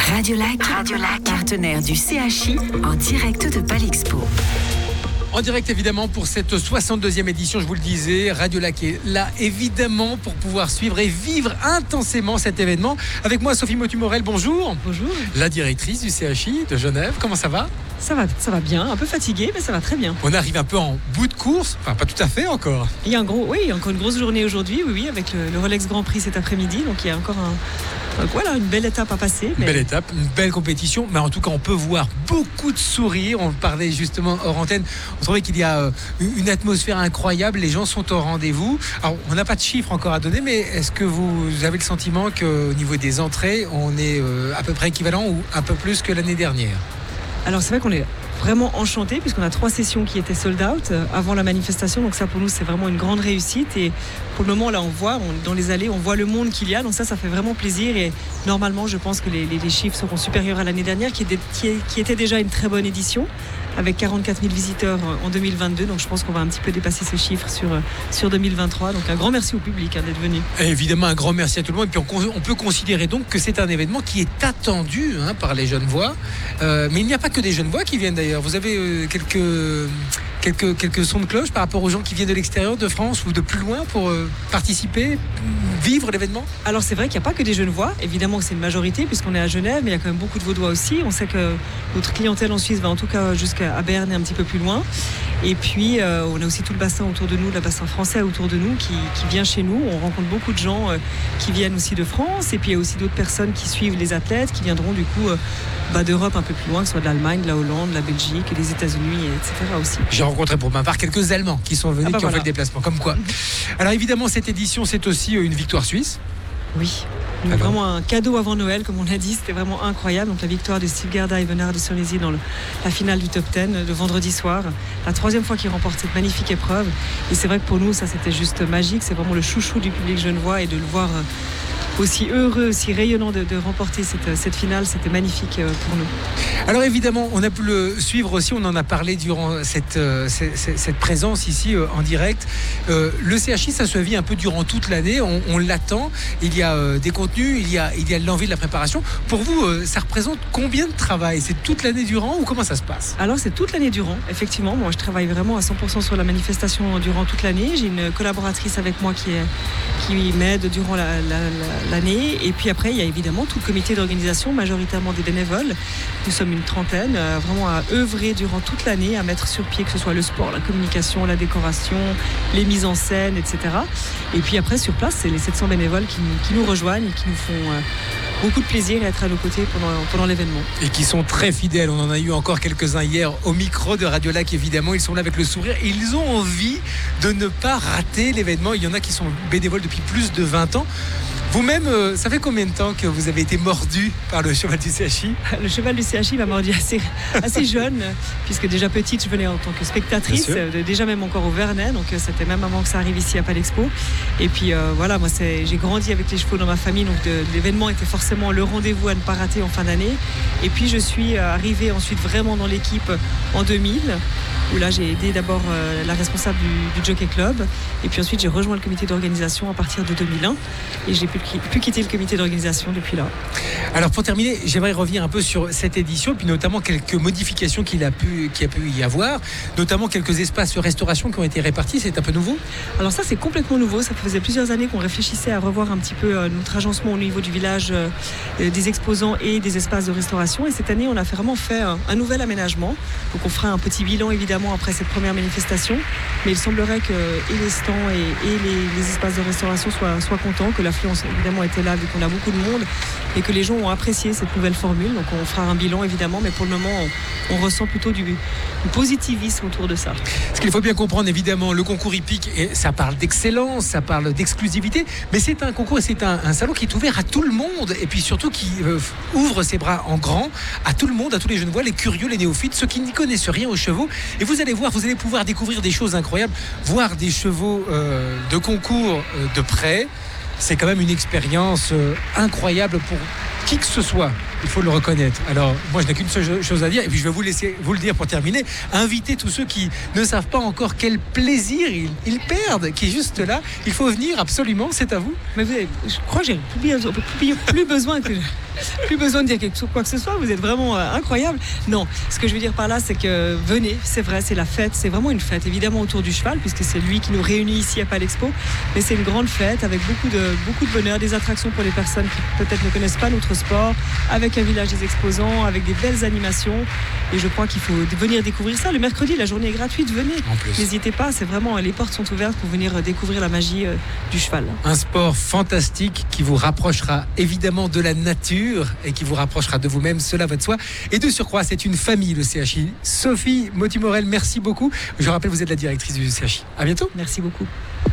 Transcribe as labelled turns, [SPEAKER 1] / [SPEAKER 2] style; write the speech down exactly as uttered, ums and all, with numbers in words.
[SPEAKER 1] Radio Lac, Radio Lac, partenaire du C H I en direct de Palexpo.
[SPEAKER 2] En direct évidemment pour cette soixante-deuxième édition, je vous le disais, Radio Lac est là évidemment pour pouvoir suivre et vivre intensément cet événement. Avec moi Sophie Motu-Morel, bonjour.
[SPEAKER 3] Bonjour.
[SPEAKER 2] La directrice du C H I de Genève, comment ça va ?
[SPEAKER 3] Ça va, ça va bien, un peu fatigué, mais ça va très bien.
[SPEAKER 2] On arrive un peu en bout de course, enfin pas tout à fait encore.
[SPEAKER 3] Il y a un gros, oui, il y a encore une grosse journée aujourd'hui, oui, oui, avec le, le Rolex Grand Prix cet après-midi, donc il y a encore un, un, voilà, une belle étape à passer.
[SPEAKER 2] Mais... Une belle
[SPEAKER 3] mais...
[SPEAKER 2] étape, une belle compétition, mais en tout cas on peut voir beaucoup de sourires. On parlait justement hors antenne, on trouvait qu'il y a une atmosphère incroyable, les gens sont au rendez-vous. Alors on n'a pas de chiffres encore à donner, mais est-ce que vous avez le sentiment qu'au niveau des entrées, on est à peu près équivalent ou un peu plus que l'année dernière ?
[SPEAKER 3] Alors c'est vrai qu'on est vraiment enchanté puisqu'on a trois sessions qui étaient sold out avant la manifestation, donc ça pour nous c'est vraiment une grande réussite et pour le moment là on voit on, dans les allées on voit le monde qu'il y a, donc ça ça fait vraiment plaisir et normalement je pense que les, les, les chiffres seront supérieurs à l'année dernière qui était, qui, qui était déjà une très bonne édition avec quarante-quatre mille visiteurs en deux mille vingt-deux, donc je pense qu'on va un petit peu dépasser ce chiffre sur, sur deux mille vingt-trois, donc un grand merci au public hein, d'être venu.
[SPEAKER 2] Et évidemment un grand merci à tout le monde et puis on, on peut considérer donc que c'est un événement qui est attendu hein, par les Genevois, euh, mais il n'y a pas que des Genevois qui viennent d'ailleurs, vous avez euh, quelques... Quelques, quelques sons de cloche par rapport aux gens qui viennent de l'extérieur de France ou de plus loin pour euh, participer, vivre l'événement ?
[SPEAKER 3] Alors c'est vrai qu'il n'y a pas que des Genevois, évidemment que c'est une majorité puisqu'on est à Genève, mais il y a quand même beaucoup de Vaudois aussi. On sait que notre clientèle en Suisse va en tout cas jusqu'à Berne et un petit peu plus loin. Et puis euh, on a aussi tout le bassin autour de nous, le bassin français autour de nous qui, qui vient chez nous. On rencontre beaucoup de gens euh, qui viennent aussi de France et puis il y a aussi d'autres personnes qui suivent les athlètes qui viendront du coup euh, bah, d'Europe un peu plus loin, que ce soit de l'Allemagne, de la Hollande, de la Belgique, des États-Unis, et cetera aussi.
[SPEAKER 2] J'ai rencontré pour ma part quelques Allemands qui sont venus, ah bah qui voilà. ont fait le déplacement, comme quoi. Alors évidemment cette édition c'est aussi une victoire suisse.
[SPEAKER 3] Oui, alors. Vraiment un cadeau avant Noël comme on l'a dit, c'était vraiment incroyable. Donc la victoire de Stilgarda Evenard de Cerisy dans le, la finale du top dix le vendredi soir, la troisième fois qu'il remporte cette magnifique épreuve. Et c'est vrai que pour nous ça c'était juste magique, c'est vraiment le chouchou du public genevois et de le voir aussi heureux, aussi rayonnant de, de remporter cette, cette finale, c'était magnifique pour nous.
[SPEAKER 2] Alors évidemment, on a pu le suivre aussi, on en a parlé durant cette, cette, cette présence ici en direct. Euh, le C H I, ça se vit un peu durant toute l'année, on, on l'attend, il y a euh, des contenus, il y a, il y a de l'envie de la préparation. Pour vous, euh, ça représente combien de travail ? C'est toute l'année durant ou comment ça se passe ?
[SPEAKER 3] Alors c'est toute l'année durant, effectivement. Moi je travaille vraiment à cent pour cent sur la manifestation durant toute l'année. J'ai une collaboratrice avec moi qui, est, qui m'aide durant la, la, la l'année et puis après il y a évidemment tout le comité d'organisation, majoritairement des bénévoles. Nous sommes une trentaine, euh, vraiment à œuvrer durant toute l'année, à mettre sur pied que ce soit le sport, la communication, la décoration, les mises en scène, et cetera. Et puis après sur place, c'est les sept cents bénévoles qui, qui nous rejoignent et qui nous font euh, beaucoup de plaisir à être à nos côtés pendant, pendant l'événement.
[SPEAKER 2] Et qui sont très fidèles, on en a eu encore quelques-uns hier au micro de Radio Lac évidemment, ils sont là avec le sourire et ils ont envie de ne pas rater l'événement. Il y en a qui sont bénévoles depuis plus de vingt ans. Vous-même, euh, ça fait combien de temps que vous avez été mordu par le cheval du C H I ?
[SPEAKER 3] Le cheval du C H I m'a mordu assez, assez jeune, puisque déjà petite, je venais en tant que spectatrice, euh, déjà même encore au Vernet, donc euh, c'était même avant que ça arrive ici à Palexpo. Et puis euh, voilà, moi c'est, j'ai grandi avec les chevaux dans ma famille, donc de, l'événement était forcément le rendez-vous à ne pas rater en fin d'année. Et puis je suis euh, arrivée ensuite vraiment dans l'équipe en deux mille, où là j'ai aidé d'abord euh, la responsable du, du Jockey Club, et puis ensuite j'ai rejoint le comité d'organisation à partir de deux mille un, et j'ai pu pu quitter le comité d'organisation depuis là.
[SPEAKER 2] Alors pour terminer, j'aimerais revenir un peu sur cette édition, puis notamment quelques modifications qu'il a pu, qu'il a pu y avoir, notamment quelques espaces de restauration qui ont été répartis, c'est un peu nouveau ?
[SPEAKER 3] Alors ça c'est complètement nouveau, ça faisait plusieurs années qu'on réfléchissait à revoir un petit peu euh, notre agencement au niveau du village, euh, des exposants et des espaces de restauration, et cette année on a vraiment fait un, un nouvel aménagement, donc on fera un petit bilan évidemment après cette première manifestation, mais il semblerait que et les stands et, et les, les espaces de restauration soient, soient contents, que l'affluence évidemment était là vu qu'on a beaucoup de monde et que les gens ont apprécié cette nouvelle formule. Donc on fera un bilan évidemment, mais pour le moment on, on ressent plutôt du, du positivisme autour de ça.
[SPEAKER 2] Ce qu'il faut bien comprendre évidemment, le concours hippique, et ça parle d'excellence, ça parle d'exclusivité, mais c'est un concours et c'est un, un salon qui est ouvert à tout le monde et puis surtout qui euh, ouvre ses bras en grand à tout le monde, à tous les Genevois, les curieux, les néophytes, ceux qui n'y connaissent rien aux chevaux. Et vous allez voir, vous allez pouvoir découvrir des choses incroyables, voir des chevaux euh, de concours euh, de près. C'est quand même une expérience euh, incroyable pour qui que ce soit, il faut le reconnaître. Alors, moi, je n'ai qu'une seule chose à dire, et puis je vais vous laisser vous le dire pour terminer. Invitez tous ceux qui ne savent pas encore quel plaisir ils, ils perdent, qui est juste là. Il faut venir absolument, c'est à vous.
[SPEAKER 3] Mais vous avez, je crois que j'ai plus, plus, plus besoin que... Plus besoin de dire quelque chose, quoi que ce soit, vous êtes vraiment euh, incroyable. Non, ce que je veux dire par là, c'est que venez, c'est vrai, c'est la fête, c'est vraiment une fête, évidemment autour du cheval, puisque c'est lui qui nous réunit ici à Palexpo, mais c'est une grande fête avec beaucoup de, beaucoup de bonheur, des attractions pour les personnes qui peut-être ne connaissent pas notre sport, avec un village des exposants, avec des belles animations, et je crois qu'il faut venir découvrir ça. Le mercredi, la journée est gratuite, venez, n'hésitez pas, c'est vraiment, les portes sont ouvertes pour venir découvrir la magie euh, du cheval.
[SPEAKER 2] Un sport fantastique qui vous rapprochera évidemment de la nature et qui vous rapprochera de vous-même, cela va de soi. Et de surcroît, c'est une famille, le C H I. Sophie Motimorel, merci beaucoup. Je rappelle, vous êtes la directrice du C H I. À bientôt.
[SPEAKER 3] Merci beaucoup.